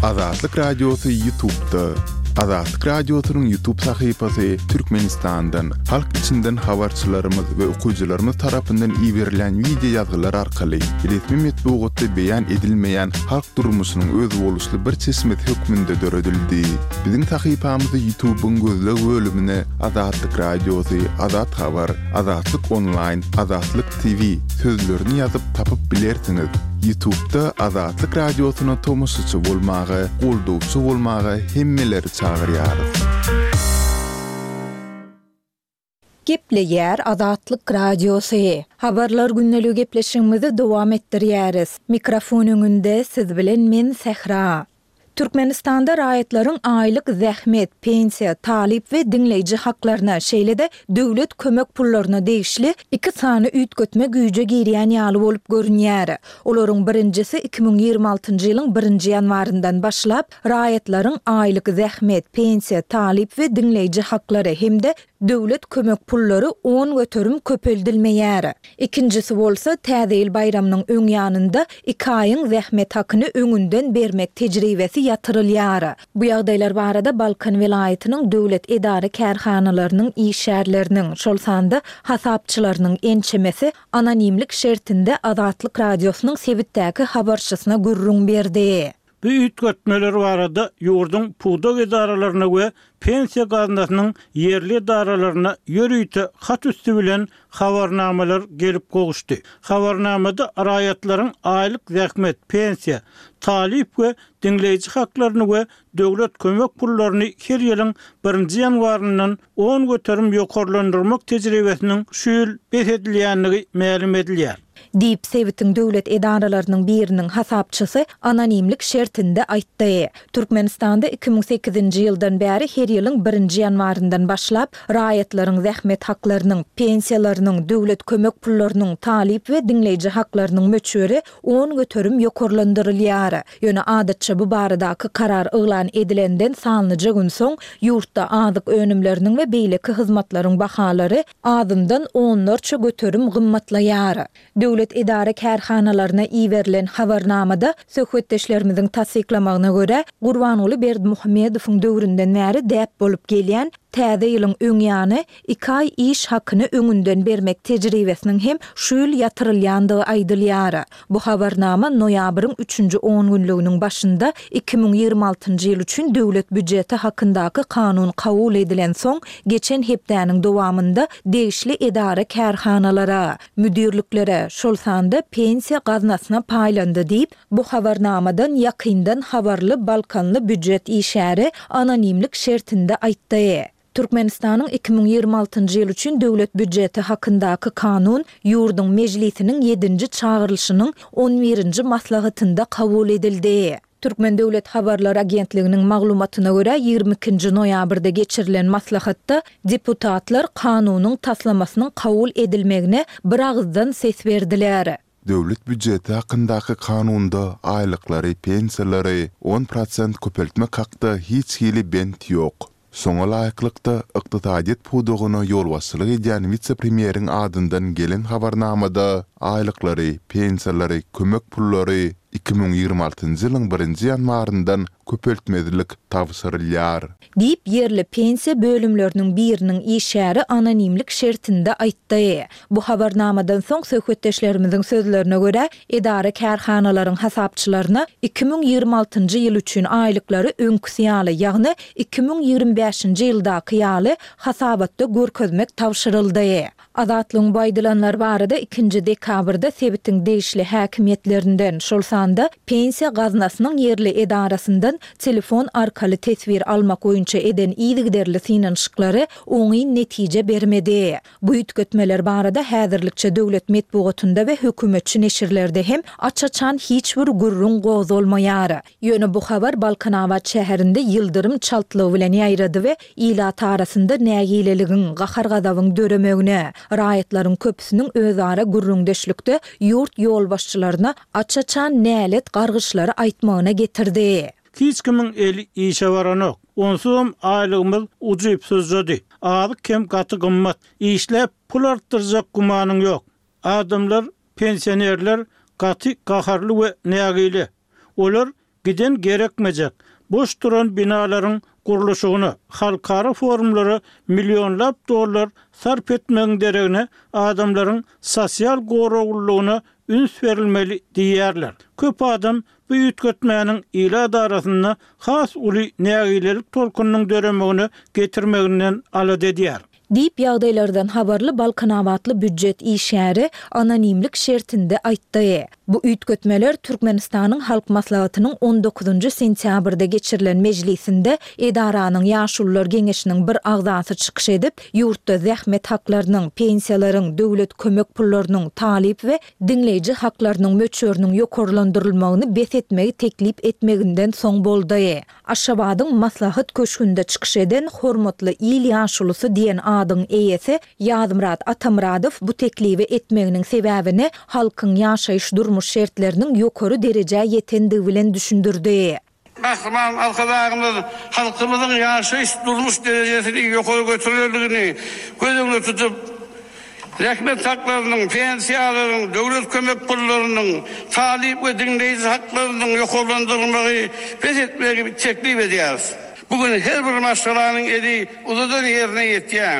Azatlyk Radiosu YouTube'da. Azatlyk Radiosu'nun YouTube sayfasy Türkmenistan'dan, halk içinden habarçylarymyz we okuwçylarymyz tarapyndan iýerilen video ýazgylar arkaly resmi metbuatda beýan edilmeýän halk durmuşynyň öz boluşly bir çeşmet hökmünde döredildi. Biziň sayfamyzy YouTube'un gözleg bölümine Azatlyk Radiosu, Azat Habar, Azatlyk Online, Azatlyk TV sözlerini ýazyp tapyp bilersiňiz. YouTube'da Azatlyk Radiosu'na tomoşçy bolmagy, goldowçy bolmagy hemmeleri çağırýarys. Gepleýär Azatlyk Radiosu. Habarlar günneligi gepleşigimizi dowam etdirýäris. Mikrofon öňünde siz bilen men Sehra. Türkmenistanda raýatlaryň aýlyk zähmet, pensiýa, talip we dinleýiji haklaryna şeýle-de döwlet kömek pullaryna degişli iki sany üýtgetme güýje girýän ýaly bolup görünýär. Olaryň birinjisi 2026-njy ýylyň 1-nji ýanwaryndan başlap raýatlaryň aýlyk zähmet, pensiýa, talip we dinleýiji haklary hemde döwlet kömek pullary 10 göterim köpeldilmeýär. İkincisi bolsa täze ýyl bayramynyň öň ýanynda 2 aýyň zähmet hakyny öňünden bermek tejribesi ýatyrylýar. Bu ýagdaýlar barada Balkan welaýatynyň döwlet edara kärhanalarynyň işärleriniň, şol sanda hasapçylarynyň ençemesi anonimlik şertinde Azatlyk Radiosunyň sebitdäki habarçysyna gürrüň berdi. Bu üýtgetmeler barada ýurdun puwdak edaralaryna we pensiýa gaznasynyň ýerli edaralaryna ýörüýte hat üstü bilen habarnamalar gelip goguşdy. Habarnamada raýatlaryň aýlyk zähmet, pensiýa, talip we dinleýiji haklaryny we döwlet kömek pullaryny her ýylyň 1-nji ýanwaryndan 10 göterim ýokarlandyrmak tejribesiniň şu ýyl besedilýänligi ma'lum edilýär. Diýip Sebitiň döwlet edaralarynyň biriniň hasapçysy anonimlik şertinde aýtdy. Türkmenistanda 2008-nji ýyldan bäri her ýylyň 1-nji ýanwaryndan başlap raýatlaryň zähmet haklarynyň, pensiýalarynyň, döwlet kömek pullarynyň, talip we dinleýiji haklarynyň möçberi 10 göterim ýokarlandyrylýar. Ýöne adatça bu baradaky karar yglan edilenden salnyja gün soň ýurtda azyk önümleriniň we beýleki hyzmatlaryň bahalary azyndan 10 göterim gymmatlaýar. Döwlet edara kärhanalaryna iýerilen habarnamada söhbetdeşlerimiziň tasdiklamagyna görä Gurbanoğlu Berdimuhammedowyň döwründen bäri däp bolup gelýän täze ýylyň öň ýany 2 aý iş hakyny öňünden bermek tejribesiniň hem şu ýyl ýatyrylýandygy aýdylýar. Bu habarnama noýabryň 3-nji 10 günlüğiniň başynda 2026-njy ýyl üçin döwlet büdjeti hakyndaky kanun kabul edilen soň geçen hepdäniň dowamında degişli edara kärhanalara, müdirliklere, şol sanda pensiýa gaznasyna paýlandy diýip bu habarnamadan ýakyndan habarly Balkanly büdjet işäri anonimlik şertinde aýtdy. Türkmenistanyň 2026-njy ýyl üçin döwlet büdjeti hakyndaky kanun ýurdun mejlisiniň 7-nji çağırylşynyň 11-nji maslahatynda kabul edildi. Türkmen Döwlet Habarlar Agentliginiň maglumatyna görä 22-nji noýabrda geçirilen maslahatda deputatlar kanunyň taslamasynyň kabul edilmegine bir agızdan ses berdiler. Döwlet büdjeti hakyndaky kanunda aýlyklary, pensiýalary 10% köpeltmek hakda hiç hili bent ýok. Soňa laýyklykda ykdysadyet puwdugyna ýol başçylyk edýän vice-premieriň adyndan gelen habarnamada aýlyklary, pensiýalary, kömek pullary 2026-njy ýylyň 1-nji ýanwaryndan köpeltmedilik tawsyrylýar. Diýip ýerli pensiýa bölümleriniň biriniň işäri anonimlik şertinde aýtdy. Bu habarnamadan soň söhbetdeşlerimiziň sözlerine görä edara kärhanalaryň hasapçylaryna 2026-njy ýyl üçin aýlyklary öňküsi ýaly, ýagny 2025-nji ýyldaky ýaly hasabatda görkezmek tawşyryldy. Azatlyň baýdylanlar barada 2-nji dekabrda Sebitiň degişli häkimiýetlerinden şol sanda pensiýa gaznasynyň ýerli edarasyndan telefon arkaly tesbir almak boýunça eden iýdigderli synanyşyklary oňy netije bermedi. Bu üýtgetmeler barada häzirlikçe döwlet metbuatynda we hökümetçi neşirlerde hem açaçan hiç bir gurrun gozolmaýar. Ýöne bu habar Balkan Awat şäherinde ýyldyrym çaltlygy bilen ýaýrady we ilat arasynda nägileligiň, gahar gazabyň döremegine, raýatlaryň köpüsiniň özara gurrundeşlikde ýurt ýol başçylaryna açaçan nälet gargyşlary aýtmagyna getirdi. Hiç kimin eli işe varanok. Onsuzum aylığımız ucuyup sözledi. Adık kem katı gımmat. İşlep pul arttıracak gumanın yok. Adamlar, pensionerler katı kaharlı ve neagili. Olar giden gerekmejek. Boş duran binaların guruluşuny, halkara forumlary milyonlap dollar sarf etmegiň deregine adamlaryň sosial goraglygyna üns verilmeli diýerler. Köp adam bu ýetgetmäniň ila darasyna has uly nägilelik tolkunyň döremegini getirmeginden alad edýär. Diýip ýagdaýlardan habarly Balkanabatly büdjet işäri anonimlik şertinde aýtdy. Bu üýtgetmeler Türkmenistanyň halk maslahatynyň 19 sentýabrda geçirilen mejlisinde edaranyň ýaşullar geňeşiniň bir agzasy çykyş edip, ýurtda zähmet haklarynyň, pensiýalaryň, döwlet kömek pullarynyň, talip we dinleýiji haklarynyň möçörüniň ýokarlandyrylmagyny besetmegi teklip etmeginden soň boldy. Aşgabatyň maslahat köşkünde çykyş eden hormatly il ýaşulusy diýen adyň eýesi Ýazmyrat Atamradow bu teklibi etmeginiň sebäbini halkyň ýaşaýyş durmuş şertleriniň ýokary derejä ýetendigi bilen düşündirdi. Bahman halkymyzyň ýaşaýyş durmuş derejesini ýokary götürildigini gözüňde tutup, zähmet haklarynyň, pensiýalaryň, döwlet kömek pullarynyň, talip we dinleýiji haklarynyň ýokarlandyrylmagy besetmegi teklip edýär. Bugün her bir masalanyň edi uzadan ýerine ýetýär.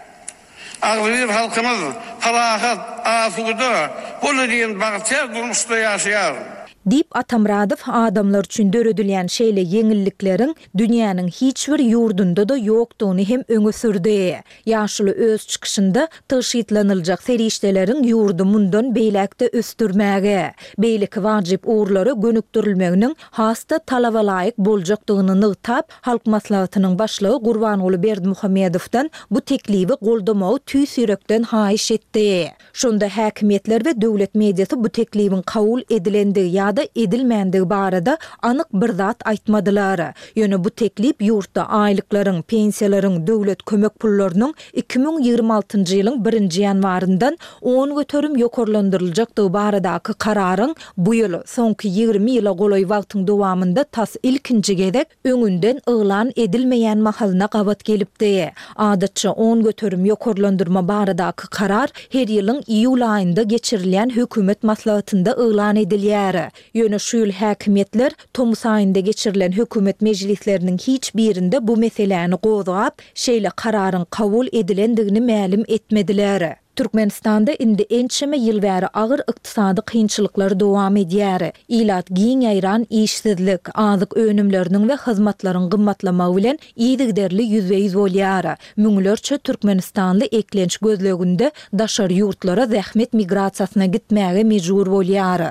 Aglyr halkymyz falahat, asuda, bolýan bagçy durmuşda ýaşaýar. Dip Atamradow adamlar üçin döredilen şeýle ýeňillikleriň dünýäniň hiç bir ýurdunda da ýokdugyny hem öňe sürdi. Ýaşuly öz çykyşynda tyşytlanylajak serişdeleriň ýurdu mundan beýlekde östürmäge, beýlik wajyp uğurlary gönükdirilmeginiň hasta talaba laýyk boljakdygyny nytap, halk maslahatynyň başlygy Gurbanuly Berdimuhamedowdan bu teklibi goldamagy tüýsürekden haýyş etdi. Şonda häkimetler we döwlet mediasy bu teklibiň kabul edilendigi ýa-da edilmendigi barada anyk bir zat aýtmadylar. Ýöne bu teklip ýurtda aýlyklaryň, pensiýalaryň, döwlet kömek pullarynyň 2026-njy ýylyň 1-nji ýanwaryndan 10 götürüm ýokarlandyryljakdygy baradaky kararyň bu ýyl soňky 20 ýyla golay wagtyň dowamında tas ilkinji gezek öňünden yglan edilmeýän mahalyna gabat gelipdi. Adatça 10 götürüm ýokarlandyrma baradaky karar her ýylyň iýul aýynda geçirilen hökümet maslahatynda yglan edilýär. Ýöne şu ýyl häkimetler Tomus aýynda geçirilen hökümet mejlisleriniň hiç birinde bu meseleni gozap, şeýle kararyň kabul edilendigini ma'lum etmediler. Türkmenistanda indi ençeme ýyl bäri agyr ykdysady kynçylyklar dowam edýär. Ilat giň aýran işsizlik, azyk önümleriniň we hyzmatlaryň gymmatlamagy bilen ýygyderli ýüzbeýiz bolýar. Müňlerçe Türkmenistanly eklenç gözleginde daşar ýurtlara zähmet migrasiýasyna gitmäge mejbur bolýar.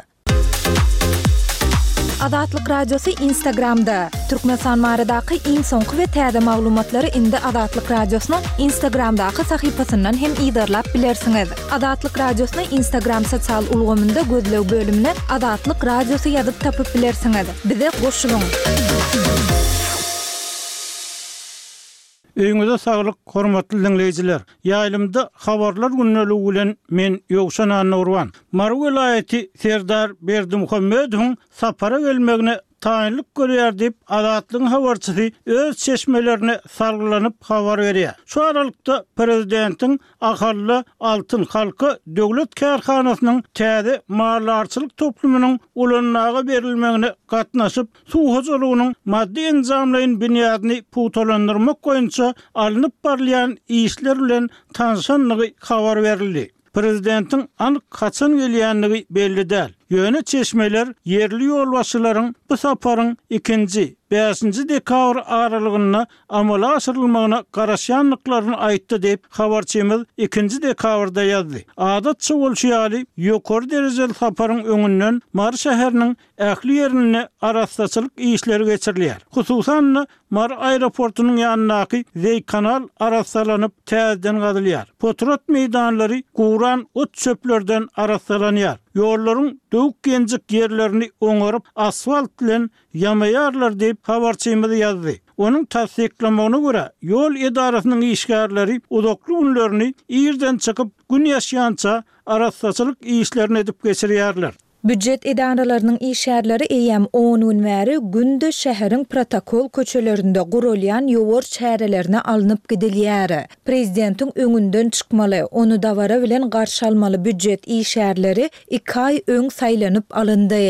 Azatlyk Radiosu Instagramda. Türkmenistan baradaky iň soňky we täze maglumatlary indi Azatlyk Radiosynyň Instagramdaky sahypasyndan hem ýydarlap bilersiňiz. Azatlyk Radiosyny Instagram sosial ulgamynda gözleg bölümine Azatlyk Radiosu ýazyp tapyp bilersiňiz. Bize goşulyň. Öňüňizde saglyk, hormatly dinleýijiler. Ýaýlymda habarlar günneligi bilen men Ýogşan Anurwan. Marw vilayaty Serdar Berdimuhammedowyň sapara gelmegine taýinlik görýär diýip Azatlygyň habarçysy öz çeşmelerini sargylanyp habar berýär. Şu aralykda prezidentiň ahally altyn halky döwlet kärhanasynyň täze mallarçylyk toplumynyň ulanynaga berilmegine gatnaşyp suw hojalygynyň maddi enzamlaryň binýadyny puwtalandyrmak goýunça alınıp barlayan işler bilen tanışanlygy habar berildi. Prezidentiň anyk kaçan gelýänligi belli däl. Ýöne çeşmeler yerli ýolbaşçylaryň bu saparyň 2-nji 5-nji dekabr aralygyna amala aşyrylmagyna garaşýanlyklaryny aýtdy diýip habarçymyz 2-nji dekabrda ýazdy. Adatça bolşýaly ýokary derejeli saparyň öňünden Mar şäheriniň ähli ýerine araççylyk işleri geçirilýär. Hususan Mar aeroportunyň ýanynaky Zey kanal araçsalanyp täzeden gadylýar. Potrat meýdanlary guran ot çöplerden araçsalanýar. Ýollaryň döwük genjik ýerlerini oňaryp asfalt bilen ýamaýarlar diýip habarçymyz ýazdy. Onuň tasdiklamagyna görä, ýol edarasynyň işgärleri uzakly günlerini ýerden çykyp gün ýaşaýança araççylyk işlerini edip geçirýärler. Büdjet edaralarynyň işgärleri eýem 10 gün bäri günde şäheriň protokol köçelerinde gurulýan ýowar çärelerine alınıp gidilýär. Prezidentiň öňünden çykmaly, onu dawara bilen garşy almaly büdjet işgärleri 2 aý öň saýlanyp alyndy.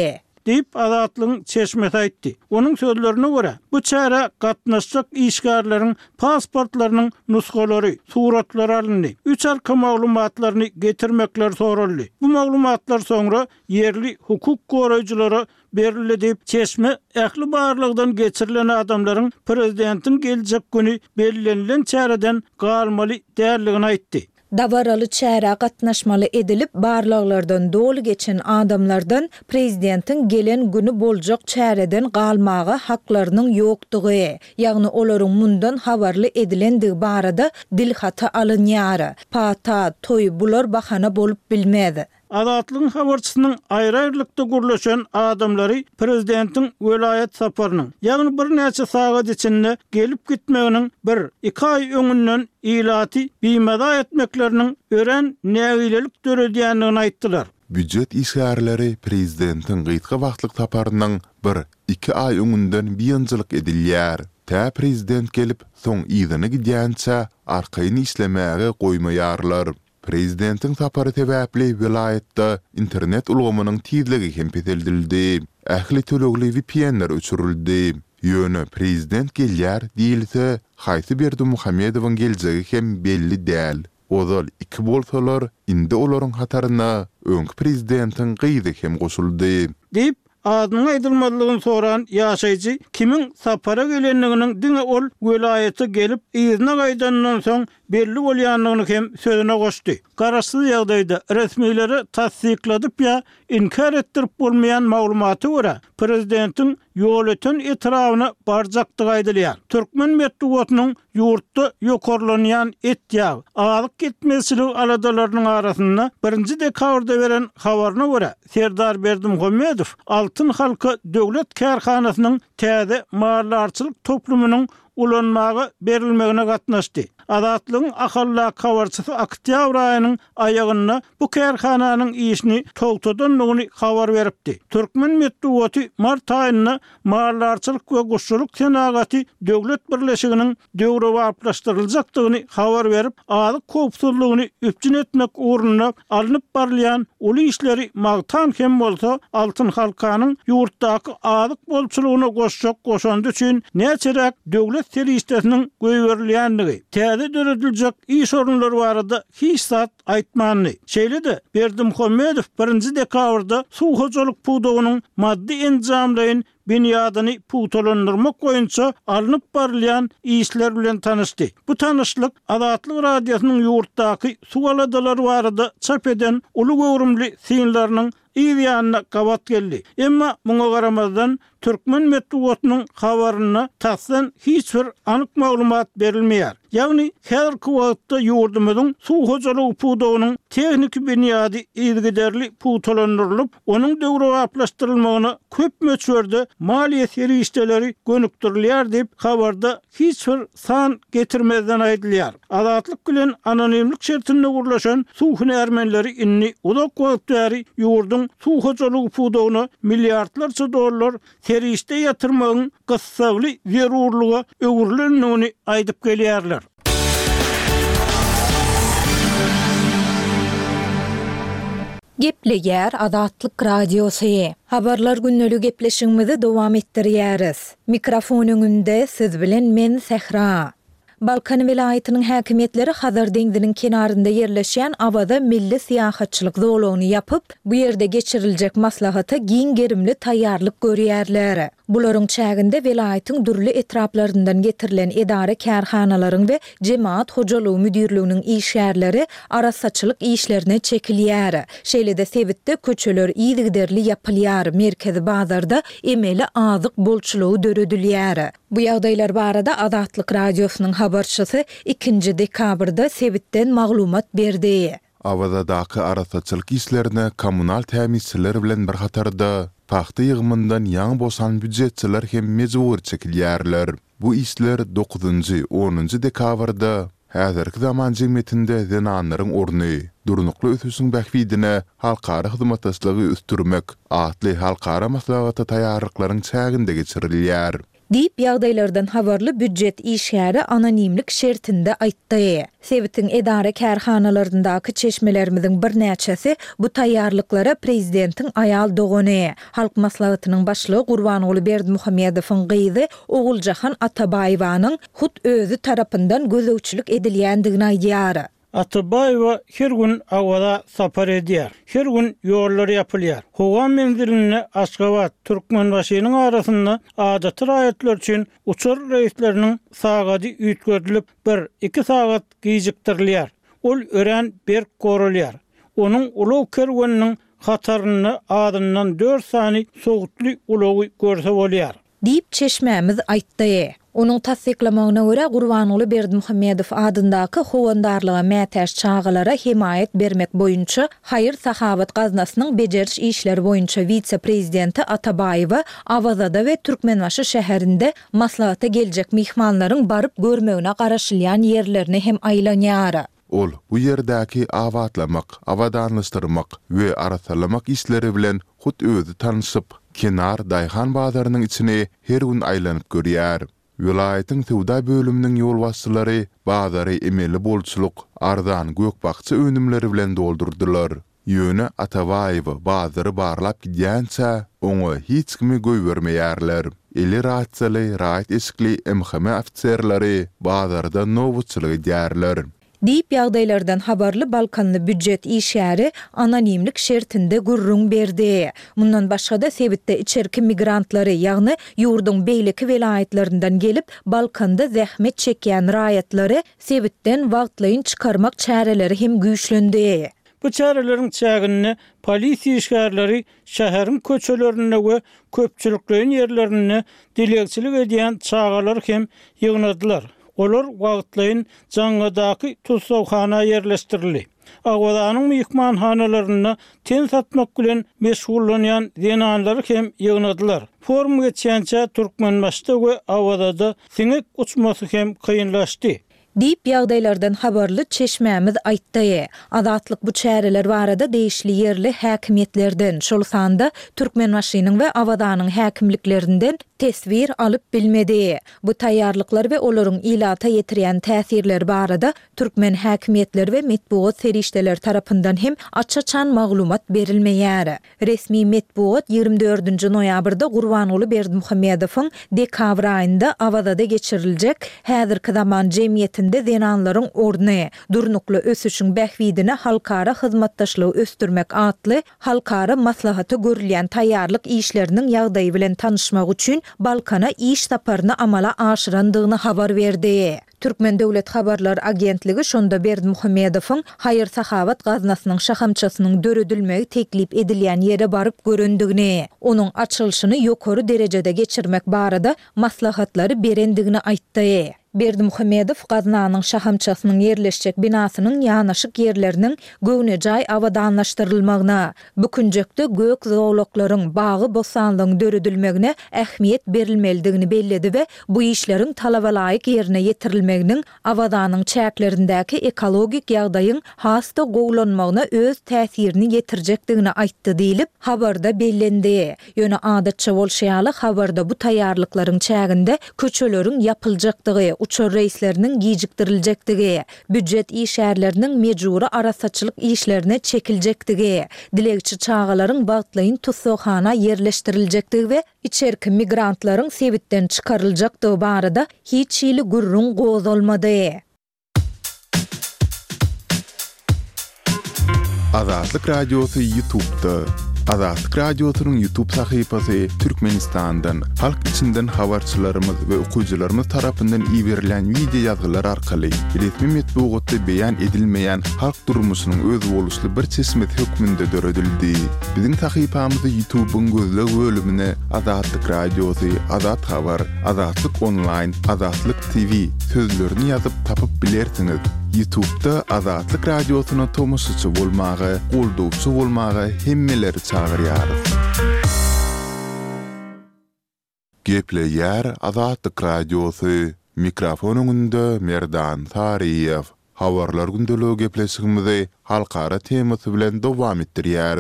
deyip Azatlygyň çeşmesi aýtdy. Onuň sözlerine görä, bu çäre gatnaşjak işgärlerin pasportlarynyň nusgalary, suratlary alındy. 3 arka maglumatlaryny getirmekler soruldy. Bu maglumatlar soňra yerli hukuk goraýjylary berildi deyip çeşme ähli barlygdan geçirilen adamlaryň prezidentin geljek güni bellenlen çäreden galmaly därligini aýtdy. Davaralı çäre gatnaşmaly edilip barlaglardan dolu geçen adamlardan prezidentin gelen günü boljak çäreden galmagy haklarynyň ýokdugy, ýagny olaryň mundan habarly edilendigi barada dilhata alınýary. Pata, toy bular bahana bolup bilmedi. Azatlygyň habarçysynyň aýry-aýrylykda gürleşen adamlary prezidentin welayet saparynyň, ýagny bir näçe sagat içinde gelip gitmeginiň 1-2 aý öňünden ilaty biýmada etmekleriniň ören nägilelik döredýändigini aýtdylar. Büdjet işgärleri prezidentin gytga wagtlyk saparynyň 1-2 aý öňünden biýanjylyk edilýär. Tä prezident gelip soň ýygyny gidýänçe arkaýyny işlemäge goýmaýarlar. Prezidentin sapary sebäpli vilayetde internet ulgamanyň tizligi hempeteldi. Ähli tölegli VPN-ler öçürildi. Ýöne prezident gelýär diýilse, Haýsy Berdimuhammedowyň geljegi hem belli däl. Ozal 2 bolsalar, indi olaryň hataryna öňki prezidentin gyzy hem goşuldy. Deyip adynyň aýdylmadygyny soran ýaşaýjy kimin sapara gelenliginiň diňe ol welayete gelip ýyzyna gaýdandan soň belli bolýanlygyny hem sözüne goşdy. Garaşsyz ýagdaýda resmiýleri tasdikladyp ýa inkar etdirip bolmaýan maglumaty görä prezidentin ýoleten etrawyna barjakdygy aýdylýar. Türkmen medeniýetiniň ýurtda ýokarlanýan etýag, alyk gitmeslik aladalarynyň arasynda 1-nji dekabrda beren habaryna görä Serdar Berdimuhammedow Altyn halka döwlet kärhanasynyň täze mallarçylyk toplumynyň ulanmagy berilmegine gatnaşdy. Azatlygyň ahalla habarçysy oktyabr aýynyň aýagyna bu kärhananyň işini togtadanlygyny habar beripdi. Türkmen medeniýeti mart aýyna mallarçylyk we guşçuluk senagaty döwlet birleşiginiň döwre wagtlaşdyryljakdygyny habar berip, alyk köpsürlüğini üpjün etmek uğruna alınıp barlayan uly işleri magtan hem bolsa Altyn halkanyň ýurtdaky alyk bolçulugyna goşandy üçin näçerek döwlet serişdesiniň göýberilýändigi, täze dörediljek iş orunlary barada hiç zat aýtmandy. Şeýle-de Berdimuhammedow 1-nji dekabrda suw hojalyk puwdagynyň maddi enjamlaryň binyadyny puwtalandyrmak boýunça alınıp barlayan işler bilen tanışdy. Bu tanışlyk Azatlyk radiosynyň ýurtdaky suw aladalary barada çap eden uly göwrümli sinlarynyň ýa-da gabat geldi. Emma muňa garamazdan Türkmen medeniýetiniň habaryna tasdan hiç bir anyk maglumat berilmeýär. Ýagny häzirki wagtda ýurdumyzyň suw hojalygy puwdagynyň tehnik binyady ýygyderli puwtalandyrylyp, onuň döwre wagtlaşdyrylmagyna köp möçberde maliýe serişdeleri gönükdirilýär diýip habarda hiç bir san getirmezden aýdylýar. Azatlyk bilen anonimlik şertinde gurlaşan suw hünärmenleri inni uzak wagt bäri ýurduň suw hojalygy puwdagyna milliardlarça dollar serişde ýatyrmagyň gyssagly zerurlugy öwürlendigini aýdyp gelýärler. Gepleýär Azatlyk radiosy. Habarlar günnälik gepleşigimizi dowam etdirýäris. Mikrofon öňünde siz bilen men Sehra. Balkan vilayatynyň häkimetleri Hazar deňdiniň kenarynda ýerleşýän awada milli syýahatçylyk zolugyny ýapyp, bu ýerde geçiriljek maslahata giň gerimli taýýarlyk görýärler. Bularyň çäginde vilayatyň durly etraplaryndan getirilen edara kärhanalaryň we jemaat hojalygy müdirliginiň işgärleri arasaçylyk işlerine çekilýär. Şeýle-de sebitde köçeler ýygyderli ýapylýar, merkezi bazarda emeli azyk bolçulugy döredilýär. Bu ýagdaýlar barada Azatlyk radiosynyň habarçysy 2-nji dekabrda sebitden maglumat berdi. Awadaky arasaçylyk işlerine kommunal täminçiler bilen bir hatarda paxta ýygymyndan ýaňy bosan büdjetçiler hem mejbur çekilýärler. Bu işler 9-njy, 10-njy dekabrda häzirki zaman jemgyýetinde zenanlaryň orny, durnukly ösüşiň bähwidine halkara hyzmatdaşlygy üstürmek, atly halkara maslahata taýýarlyklaryň çäginde geçirilýär. Diýip ýagdaýlardan habarly büdjet işgäri anonimlik şertinde aýtdy. Sebitin edara kärhanalaryndaky çeşmelerimizin bir näçesi bu taýýarlyklara prezidentiň aýal dogany, halk maslahatynyň başlygy Gurbanuly Berdimuhammedowyň gyzy Oguljahan Atabaýewanyň hut özü tarapyndan gözewçilik edilýändigini aýdýar. Atabaýewa her gün awada sapar edýär. Her gün ýollar ýapylýar. Howan menziline Aşgabat, Türkmenbaşynyň arasynda adaty raýatlar üçin uçur reýsleriniň sagady üýtgörilip 1-2 sagat gijikdirilýär. Ol ören berk gorulýar. Onuň uluw kerwanynyň hataryny adyndan 4 sany sogutly uluwy görse bolýar. Diýip çeşmämiz aýtdy. Onun tasdiklamagyna görä Gurbanuly Berdimuhammedow adyndaky howandarlyga mätäş çağalara himayet bermek boýunça Haýyr Sahabat gaznasynyň bejeriş işleri boýunça wise-prezidenti Atabaýewa Awazada we Türkmenbaşy şäherinde maslahata geljek mihmanlaryň baryp görmegine garaşylýan ýerlerini hem aýlanýar. Ol bu ýerdäki awatlamak, awadanlaşdyrmak we arasalamak işleri bilen hut özü tanyşyp, kenar daýhan bazarynyň içine her gün aýlanyp görýär. Vilayetin Tewda bölüminiň ýol başçylary bazary emeli bolçuluk, arzan gökbakçy önümleri bilen doldurdylar. Ýöne Atabaýewa bazary barlap gidýänçä oňa hiç kimi göýbermeýärler. Eli rahatçyly, rahat eşikli MHM ofitserleri bazarda nowutçylyk edýärler. Diýip ýagdaýlardan habarly Balkanly büdjet işgäri anonimlik şertinde gurrun berdi. Mundan başga da sebitde içerki migrantlary, ýagny ýurdun beýleki welaýatlarinden gelip Balkanda zähmet çekýän raýatlary sebitden wagtlaýyn çykarmak çäreleri hem güýçlendi. Bu çäreleriň çägini polisiýa işgärleri şäheriň köçelerine we köpçüliklerin ýerlerini dilekçilik edýän çağalar hem ýygnadylar. Olar wagtlaýyn jaňadaky tutsawhana ýerleşdirildi. Awwadanyň mehmanhanalaryna ten satmak bilen meşgullanýan zenanlary hem ýygnadylar. Forum geçýänçä Türkmenbaşda we Awwadada siňek uçmasy hem kynlaşdy. Diýip ýagdaýlardan habarly çeşmämiz aýtdy. Adatlyk bu çäreler barada değişli ýerli häkimetlerden, şol sanda Türkmenbaşynyň we Awwadanyň häkimliklerinden tesvir alyp bilmedi. Bu taýýarlyklar we olaryň ilata ýetirýän täsirler barada türkmen häkimetleri we metbuat serişdeler tarapyndan hem açaçan maglumat berilmeýär. Resmi metbuat 24 noýabrda Gurbanuly Berdimuhammedowyň dekabr aýynda Awwadada geçiriljek häzirki zaman jemgyýetinde zenanlaryň orny, durnukly ösüşiň bähwidine halkara hyzmatdaşlygy östürmek atly halkara maslahaty görülýän taýýarlyk işleriniň ýagdaýy bilen tanyşmak üçin Balkana iş saparyny amala aşyrandygyny habar berdi. Türkmen Döwlet Habarlar Agentligi şonda Berdimuhammedowyň Haýyr Sahabat gaznasynyň şahamçasynyň döredilmegi teklip edilýän ýere baryp göründigini, onuň açylyşyny ýokary derejede geçirmek barada maslahatlary berendigini aýtdy. Berdimuhammedow gaznanyň şahamçasynyň ýerleşjek binasynyň ýanaşyk ýerleriniň göwnejay awadanlaşdyrylmagyna, bükünjekde gök zowlaklaryň bagy bosanlygyň döredilmegine ähmiýet berilmelidigini belledi we bu işleriň talaba laýyk ýerine ýetirilmeginiň Awwadanyň çäklerindäki ekologik ýagdaýyň hasta gowlanmagyna öz täsirini ýetirjekdigini aýtdy diýilip habarda bellendi. Ýöne adatça bolşýaly habarda bu taýýarlyklaryň çäginde köçeleriň ýapyljakdygy, uçur reýsleriniň gijikdiriljekdigi, büdjet işgärleriniň mejburi arasaçylyk işlerine çekiljekdigi, dilekçi çağalaryň wagtlaýyn tutsawhana ýerleşdiriljekdigi we içerki migrantlaryň sebitden çykaryljakdygy barada hiç ýyly gurrun gozalmady. Azatlyk Radiosu YouTube'da. Azatlyk Radiosu'nun YouTube sahypasy Türkmenistandan, halk içinden habarçylarymyz we okuwçylarymyz tarapyndan iýerilen video ýazgylar arkaly resmi metbuatda beýan edilmeýän halk durmuşynyň öz boluşly bir çeşmet hökmünde döredildi. Biziň sahypamyzy YouTube'un gözleg bölümine Azatlyk Radiosu, Azat Habar, Azatlyk Online, Azatlyk TV sözlerini ýazyp tapyp bilersiňiz. YouTube'da Azatlyk Radiosu'na tomoşçy bolmagy, goldowçy bolmagy hemmeleri çağırýarys. Gepleýär Azatlyk Radiosu. Mikrofonuň önünde Merdan Tariýew. Habarlar gündeligi gepleşigimizi halkara temasy bilen dowam etdirýäris.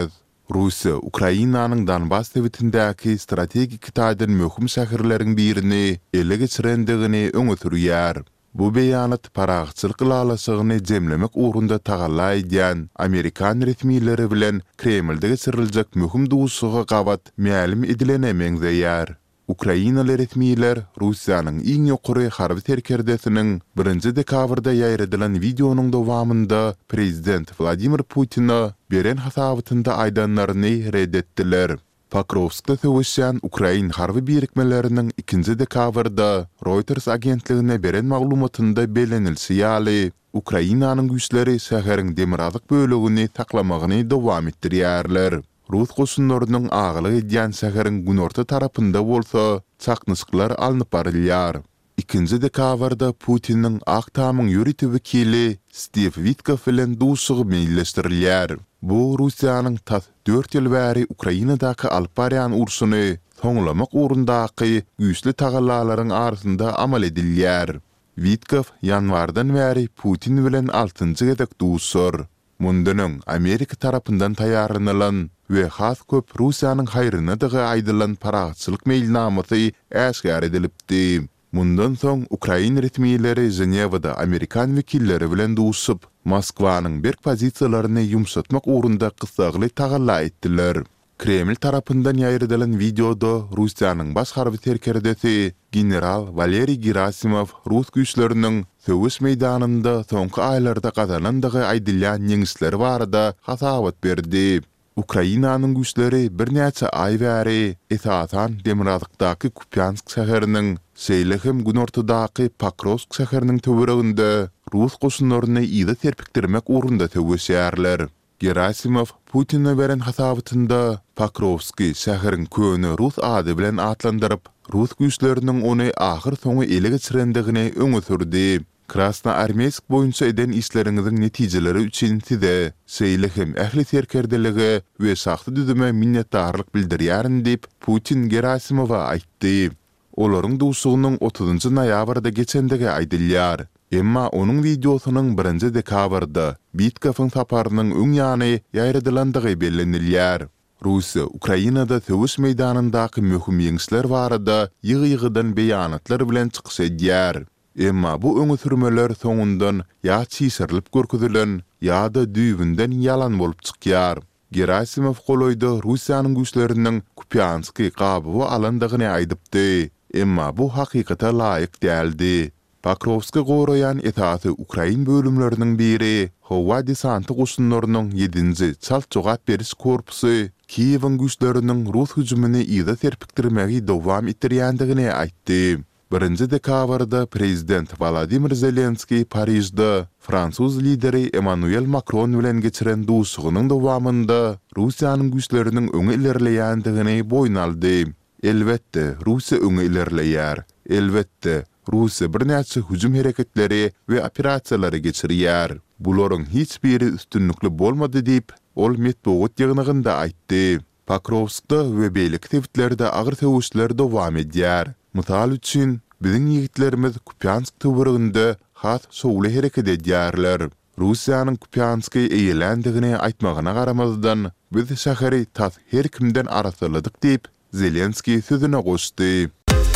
Rusiya Ukrainanyň Donbas tewitindäki strategik taýdan möhüm şäherleriň birini ele geçirendigini öňe sürýär. Bu beýanat paragçylyk lalasygyny jemlemek ugrunda tagalla edýän Amerikan resmiýetleri bilen Kremlde geçiriljek möhüm duşsuga gabat mälim edilene meňzeýär. Ukrainalı resmiýetler Russiýanyň iň ýokary harby terkerdesiniň 1 dekabrda ýaýradylan videonyň dowamında prezident Vladimir Putin'a beren hasabatynda aýdanlaryny reddetdiler. Pokrovskda töwüşýän Ukrain harby birikmeleriniň 2 dekabrda Reuters agentligine beren maglumatynda belenilýär. Ukrainanyň güýçleri şäheriň demirazlyk bölegini taklamagyny dowam etdirýärler. Rus goşunlarynyň agylyk edýän şäheriň günorta tarapynda bolsa, çaknysyklar alınıp barylýar. 2 dekabrda Putin'in Aktamyň ýöretip wekili Steve Witkow bilen duşsugy meýilleşdirilýär. Bu Russiýanyň 4 ýyl bäri Ukrainadaky alyp barýan urşuny soňlamak ugrundaky güýçli tagallalaryň arasynda amal edilýär. Witkow ýanwardan bäri Putin bilen 6-njy gedek duşsur. Mundunyň Amerika tarapyndan taýýarlanylan we has köp Russiýanyň haýryna dıgy aýdylan paragçylyk meýilnamasy äşgär edilipdi. Mundan soň Ukraina resmiýetleri Jenewada Amerikan wekilleri bilen duşup, Moskwanyň berk pozisiýalaryny ýumşatmak ugrunda kysagly tagalla etdiler. Kreml tarapyndan ýaýradylan videoda Russiýanyň baş harby terkerdesi general Valeri Gerasimov Rus güýçleriniň söwüş meýdanynda soňky aýlarda gazanandygy aýdylýan ýeňişleri barada hasabat berdi. Ukrainanyň güýçleri bir näçe aý bäri esasan demirazlykdaky Kupyansk şäheriniň Seýlehim günortadaky Pokrovsk şäheriniň töwereginde Rus goşunlaryny ýyda terpikdirmek ugrunda töwüşýärler. Gerasimov Putin'e beren hasabatynda Pokrovski şäheriň köni Rus ady bilen atlandyryp, Rus güýçleriniň ony ahyr soňy ele geçirendigini öňe sürdi. Krasnoarmeysk boýunça eden işleriňiziň netijeleri üçin size Seýlehim ähli terkerdeligi we şahsy düzüme minnetdarlyk bildirýärin diýip Putin Gerasimowa aýtdy. Olaryň duşsugynyň 30 noýabrda geçendigi aýdylýar. Emma onun videosunyň 1 dekabrda Witkow'yň saparynyň öň ýany ýaýradylandygy bellenilýär. Russiýa Ukrainada töwüş meýdanyndaky möhüm ýeňişler barada ýygy-ýygydan beýanatlar bilen çykyş edýär. Emma bu öňe sürmeler soňundan ýa çyşyrylyp görkezülen ýa-da düýbünden ýalan bolup çykýar. Gerasimov goloýda Russiýanyň güýçleriniň Kupyanski gaby alandygyny aýdypdy. Emma bu hakykata laýyk däldi. Pokrovski gorayan etasy Ukrain bölümleriniň biri Howa desanty goşunlarynyň 7-nji çalt jogap beriş korpusy Kiýewiň güýçleriniň Rus hüjümini ýyda terpikdirmegi dowam etdirýändigini aýtdy. 1 dekabrda prezident Vladimir Zelenski Parijda Fransuz lideri Emmanuel Macron bilen geçiren duşsugynyň dowamında Russiýanyň güýçleriniň öňe ilerleýändigini boýnaldy. Elbetde Russiýa öňe ilerleýär. Elbetde Russiýa bir näçe hüjüm hereketleri we operasiýalary geçirýär. Bularyň hiç biri üstünlükli bolmady diýip ol metbuat ýygnygynda aýtdy. Pokrovskda we beýlik tewitlerde agyr töwüşler dowam edýär. Mysal üçin, biziň ýigitlerimiz Kupyansk töwereginde has şowly hereket edýärler. Russiýanyň Kupyanski eýelendigini aýtmagyna garamazdan biz şäheri her kimden arasyladyk diýip Zelenski sözüne goşdy.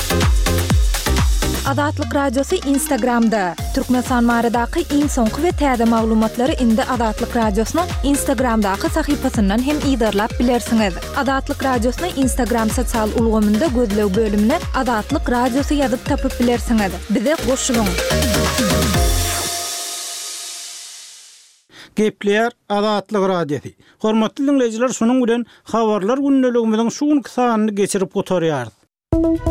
Azatlyk radiosu Instagramda. Türkmenistan baradaky iň soňky we täze maglumatlary indi Azatlyk radiosynyň Instagramdaky sahypasyndan hem ýydarlap bilersiňiz. Azatlyk radiosyny Instagram sosial ulgamynda gözlew bölümine Azatlyk radiosu ýazyp tapyp bilersiňiz. Bize goşulyň. Gepler Azatlyk radiosu. Hormatly dinleyijiler, şonuň bilen habarlar günneligimiziň şu günki sanyny geçirip gotarýar.